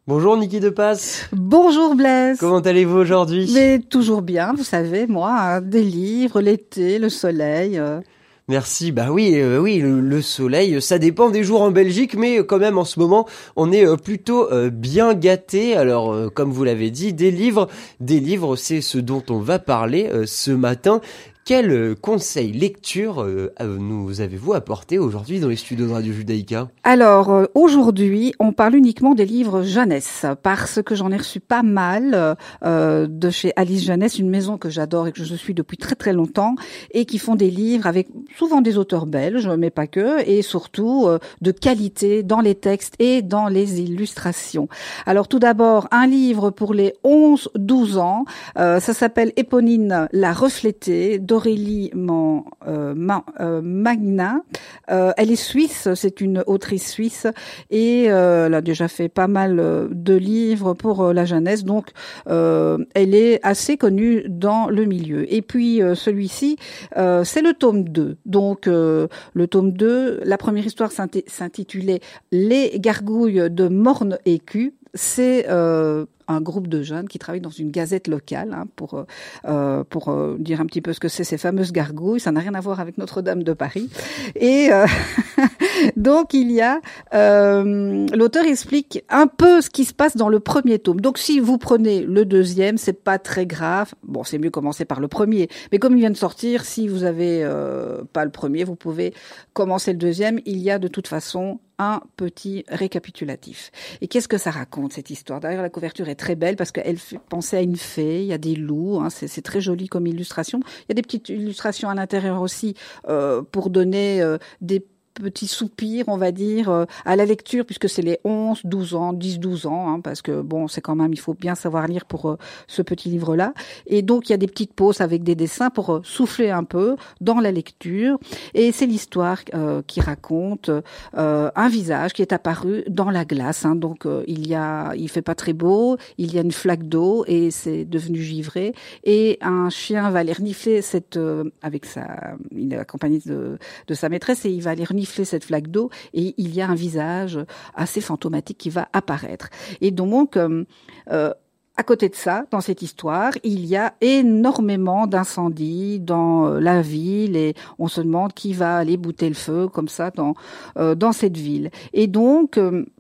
Bonjour Niki Depasse. Bonjour Blaise. Comment allez-vous aujourd'hui? Mais toujours bien, vous savez, moi, des livres, l'été, le soleil. Merci. Bah oui, le soleil, ça dépend des jours en Belgique, mais quand même en ce moment, on est plutôt bien gâtés. Alors, comme vous l'avez dit, des livres, c'est ce dont on va parler ce matin. Quel conseil lecture nous avez-vous apporté aujourd'hui dans les studios de Radio Judaïka? Alors, aujourd'hui, on parle uniquement des livres jeunesse, parce que j'en ai reçu pas mal de chez Alice Jeunesse, une maison que j'adore et que je suis depuis très très longtemps, et qui font des livres avec souvent des auteurs belges, mais pas que, et surtout de qualité dans les textes et dans les illustrations. Alors tout d'abord, un livre pour les 11-12 ans, ça s'appelle Éponine la reflétée, d'Aurélie Magnin. Elle est suisse, c'est une autrice suisse et elle a déjà fait pas mal de livres pour la jeunesse, donc elle est assez connue dans le milieu. Et puis celui-ci, c'est le tome 2. Donc le tome 2, la première histoire s'intitulait Les gargouilles de Morne-Écu. C'est un groupe de jeunes qui travaillent dans une gazette locale, hein, pour dire un petit peu ce que c'est ces fameuses gargouilles. Ça n'a rien à voir avec Notre-Dame de Paris. Et donc il y a l'auteur explique un peu ce qui se passe dans le premier tome. Donc si vous prenez le deuxième, c'est pas très grave. Bon, c'est mieux commencer par le premier. Mais comme il vient de sortir, si vous avez pas le premier, vous pouvez commencer le deuxième. Il y a de toute façon un petit récapitulatif. Et qu'est-ce que ça raconte, cette histoire? D'ailleurs, la couverture est très belle parce qu'elle fait penser à une fée, il y a des loups, hein, c'est très joli comme illustration. Il y a des petites illustrations à l'intérieur aussi pour donner des petits soupirs, on va dire, à la lecture, puisque c'est les 11, 12 ans, 10, 12 ans, hein, parce que bon, c'est quand même, il faut bien savoir lire pour ce petit livre-là. Et donc, il y a des petites pauses avec des dessins pour souffler un peu dans la lecture. Et c'est l'histoire qui raconte un visage qui est apparu dans la glace, hein. Donc, il fait pas très beau, il y a une flaque d'eau et c'est devenu givré. Et un chien va aller renifler il est accompagné de sa maîtresse et il va aller renifler cette flaque d'eau et il y a un visage assez fantomatique qui va apparaître. Et donc, à côté de ça, dans cette histoire, il y a énormément d'incendies dans la ville et on se demande qui va aller bouter le feu comme ça dans cette ville. Et donc,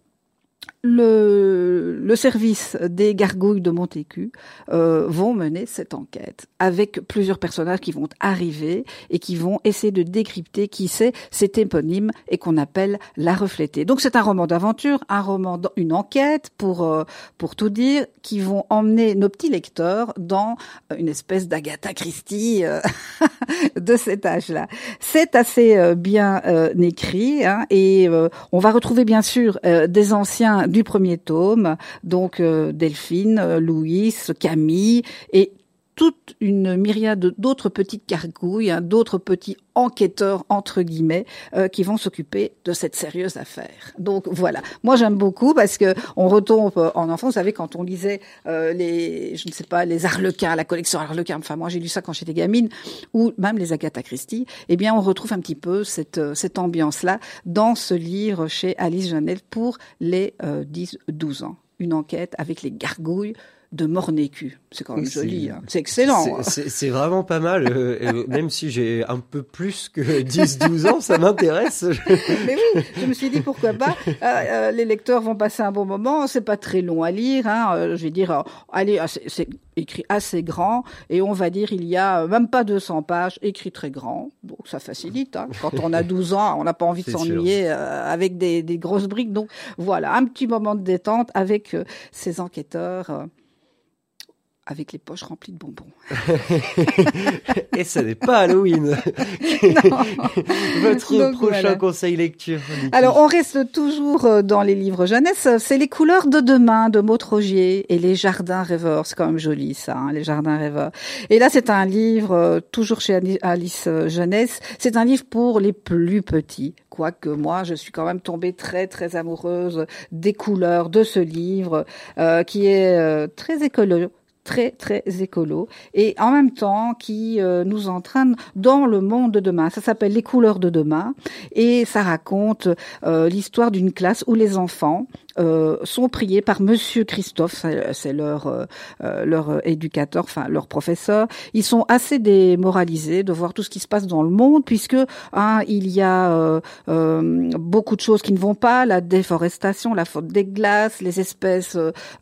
le service des gargouilles de Morne-Écu vont mener cette enquête avec plusieurs personnages qui vont arriver et qui vont essayer de décrypter qui c'est cet éponyme et qu'on appelle la reflétée. Donc c'est un roman d'aventure, une enquête pour tout dire, qui vont emmener nos petits lecteurs dans une espèce d'Agatha Christie de cet âge-là. C'est assez bien écrit, hein, et on va retrouver bien sûr des anciens du premier tome, donc Delphine, Louis, Camille et toute une myriade d'autres petites gargouilles, hein, d'autres petits enquêteurs entre guillemets qui vont s'occuper de cette sérieuse affaire. Donc voilà, moi j'aime beaucoup parce que on retombe en enfance. Vous savez, quand on lisait les Arlequins, la collection Arlequins, enfin moi j'ai lu ça quand j'étais gamine, ou même les Agatha Christie, eh bien on retrouve un petit peu cette ambiance-là dans ce livre chez Alice Jeunesse pour les 10-12 ans. Une enquête avec les gargouilles de Morne-Écu. C'est quand même joli, hein. C'est excellent. C'est vraiment pas mal, même si j'ai un peu plus que 10-12 ans, ça m'intéresse. Mais oui, je me suis dit pourquoi pas, les lecteurs vont passer un bon moment, c'est pas très long à lire, hein, je vais dire, allez, c'est écrit assez grand, et on va dire il y a même pas 200 pages, écrit très grand, donc ça facilite, hein. Quand on a 12 ans, on n'a pas envie de s'ennuyer avec des grosses briques, donc voilà, un petit moment de détente avec ces enquêteurs avec les poches remplies de bonbons. Et ce n'est pas Halloween. Votre prochain conseil lecture, Niki. Alors, on reste toujours dans les livres jeunesse. C'est Les couleurs de demain de Maud Rogier et Les jardins rêveurs. C'est quand même joli, ça, hein, Les jardins rêveurs. Et là, c'est un livre, toujours chez Alice Jeunesse. C'est un livre pour les plus petits. Quoique moi, je suis quand même tombée très, très amoureuse des couleurs de ce livre, qui est très écolo. Très, très écolo, et en même temps qui nous entraîne dans le monde de demain. Ça s'appelle Les couleurs de demain, et ça raconte l'histoire d'une classe où les enfants sont priés par Monsieur Christophe, c'est leur éducateur, enfin leur professeur. Ils sont assez démoralisés de voir tout ce qui se passe dans le monde, puisque il y a beaucoup de choses qui ne vont pas, la déforestation, la fonte des glaces, les espèces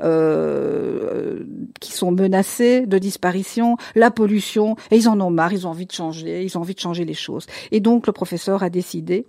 qui sont menacées de disparition, la pollution, et ils en ont marre, ils ont envie de changer les choses. Et donc le professeur a décidé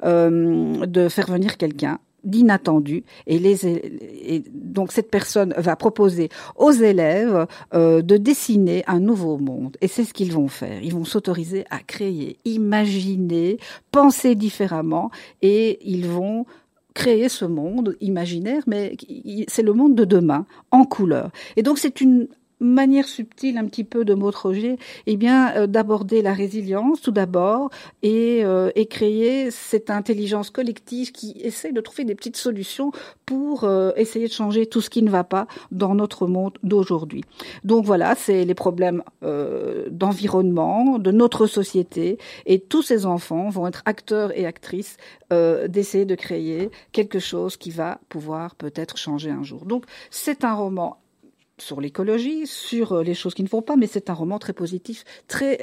de faire venir quelqu'un d'inattendu, et donc cette personne va proposer aux élèves de dessiner un nouveau monde, et c'est ce qu'ils vont faire. Ils vont s'autoriser à créer, imaginer, penser différemment, et ils vont créer ce monde imaginaire, mais c'est le monde de demain en couleur. Et donc c'est une manière subtile un petit peu de Mautroger, d'aborder la résilience tout d'abord, et créer cette intelligence collective qui essaie de trouver des petites solutions pour essayer de changer tout ce qui ne va pas dans notre monde d'aujourd'hui. Donc voilà, c'est les problèmes d'environnement, de notre société, et tous ces enfants vont être acteurs et actrices d'essayer de créer quelque chose qui va pouvoir peut-être changer un jour. Donc c'est un roman sur l'écologie, sur les choses qui ne vont pas, mais c'est un roman très positif, très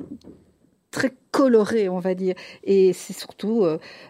coloré, on va dire. Et c'est surtout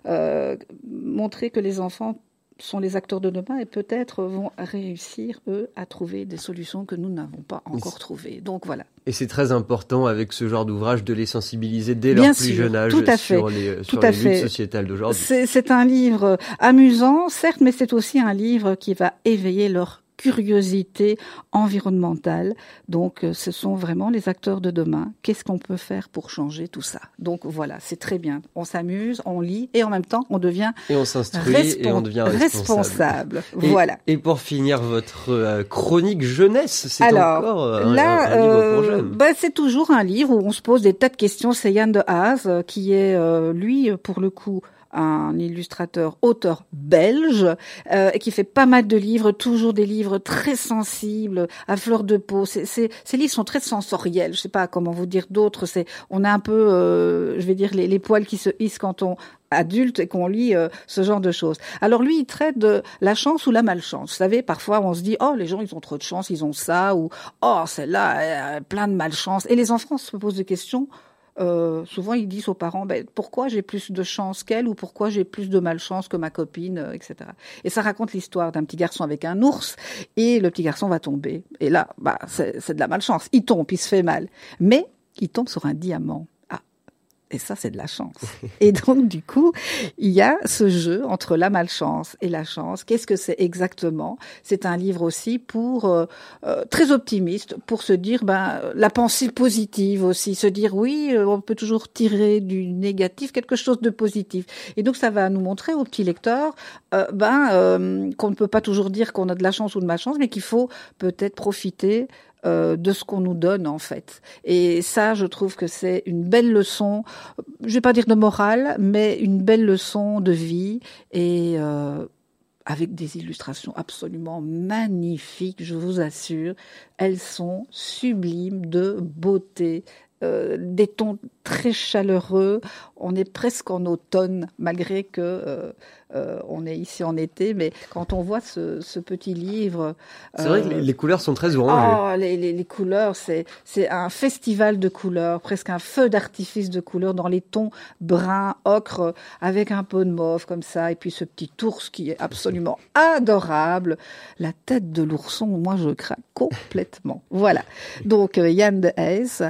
montrer que les enfants sont les acteurs de demain et peut-être vont réussir, eux, à trouver des solutions que nous n'avons pas encore trouvées. Donc voilà. Et c'est très important avec ce genre d'ouvrage de les sensibiliser dès leur plus jeune âge sur les luttes sociétales d'aujourd'hui. C'est un livre amusant, certes, mais c'est aussi un livre qui va éveiller leur curiosité environnementale. Donc, ce sont vraiment les acteurs de demain. Qu'est-ce qu'on peut faire pour changer tout ça? Donc, voilà, c'est très bien. On s'amuse, on lit, et en même temps, on devient et on s'instruit et on devient responsable. Voilà. Et pour finir, votre chronique jeunesse, c'est encore un livre pour jeunes. C'est toujours un livre où on se pose des tas de questions. C'est Yann de Haas, qui est, lui, pour le coup, un illustrateur, auteur belge, et qui fait pas mal de livres, toujours des livres très sensibles, à fleur de peau. Ces livres sont très sensoriels. Je sais pas comment vous dire d'autres. On a un peu, je vais dire, les poils qui se hissent quand on adulte et qu'on lit ce genre de choses. Alors lui, il traite de la chance ou la malchance. Vous savez, parfois on se dit, oh, les gens, ils ont trop de chance, ils ont ça, ou oh, celle-là, plein de malchance. Et les enfants se posent des questions. Souvent ils disent aux parents pourquoi j'ai plus de chance qu'elle, ou pourquoi j'ai plus de malchance que ma copine, etc. Et ça raconte l'histoire d'un petit garçon avec un ours, et le petit garçon va tomber. Et là, c'est de la malchance. Il tombe, il se fait mal. Mais il tombe sur un diamant. Et ça, c'est de la chance. Et donc, du coup, il y a ce jeu entre la malchance et la chance. Qu'est-ce que c'est exactement? C'est un livre aussi pour très optimiste, pour se dire la pensée positive aussi, se dire oui, on peut toujours tirer du négatif quelque chose de positif. Et donc, ça va nous montrer aux petits lecteurs qu'on ne peut pas toujours dire qu'on a de la chance ou de malchance, mais qu'il faut peut-être profiter de ce qu'on nous donne en fait. Et ça, je trouve que c'est une belle leçon, je vais pas dire de morale, mais une belle leçon de vie, et avec des illustrations absolument magnifiques, je vous assure. Elles sont sublimes de beauté, des tons très chaleureux. On est presque en automne, malgré que on est ici en été, mais quand on voit ce petit livre... C'est vrai que les couleurs sont très orangées. Oh, les couleurs, c'est un festival de couleurs, presque un feu d'artifice de couleurs dans les tons bruns, ocre, avec un peu de mauve comme ça, et puis ce petit ours qui est absolument adorable. La tête de l'ourson, moi je craque complètement. Voilà. Donc Yann de Haas,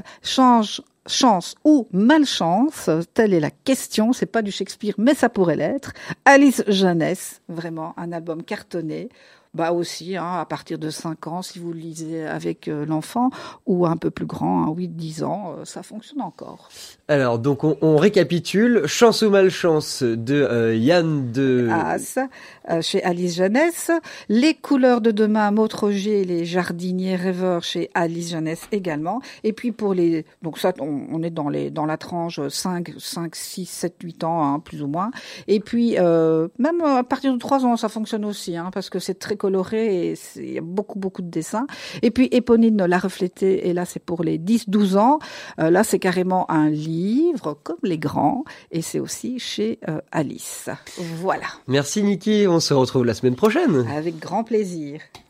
chance ou malchance, telle est la question. C'est pas du Shakespeare, mais ça pourrait l'être. Alice Jeunesse, vraiment un album cartonné. Aussi, à partir de 5 ans, si vous le lisez avec l'enfant, ou un peu plus grand, 8-10 ans, ça fonctionne encore. Alors, donc, on récapitule. Chance ou malchance de Yann de Haas, chez Alice Jeunesse. Les couleurs de demain, Mautroger, les jardiniers rêveurs chez Alice Jeunesse également. Et puis donc ça, on est dans la tranche 5, 6, 7, 8 ans, plus ou moins. Et puis, même à partir de 3 ans, ça fonctionne aussi, parce que c'est très coloré et il y a beaucoup de dessins. Et puis Éponine l'a reflété, et là c'est pour les 10-12 ans. Là c'est carrément un livre comme les grands, et c'est aussi chez Alice. Voilà. Merci Niki, on se retrouve la semaine prochaine. Avec grand plaisir.